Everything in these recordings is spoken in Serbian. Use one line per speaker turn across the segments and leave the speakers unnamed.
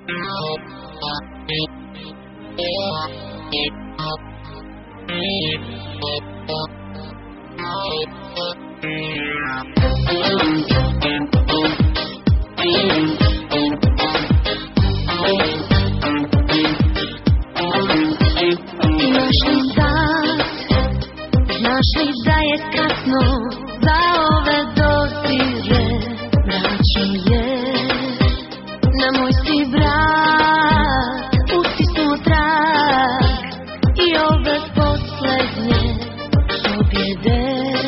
Znaš li da je kasno za ove dozire, mračno je, na moj si brak utisnuo trag i ove poslednje pobjede.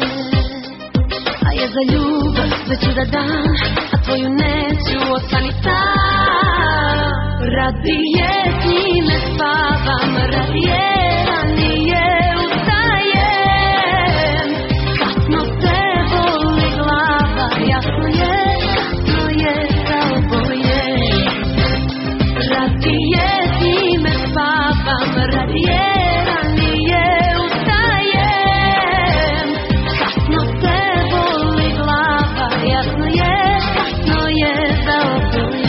A ja za ljubav sve ću da dam, a tvoju neću, ostani sam. Radije s njime spavam, radije ranije ustajem. Kasno te boli glava, jasno je za oboje. Radije s njime spavam, radije ranije ustajem. Kasno te boli glava, jasno je za oboje.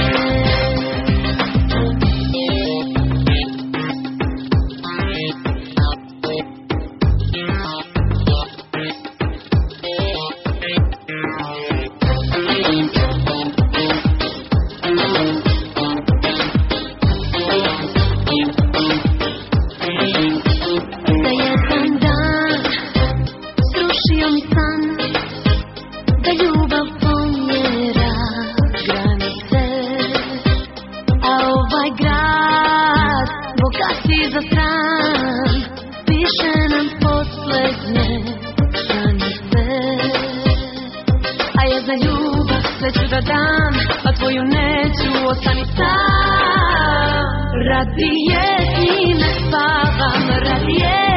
Za stran, piše nam poslednje stranice. A ja za ljubav sve ću da dam, a tvoju neću, ostani sam. Radije s njime spavam, radije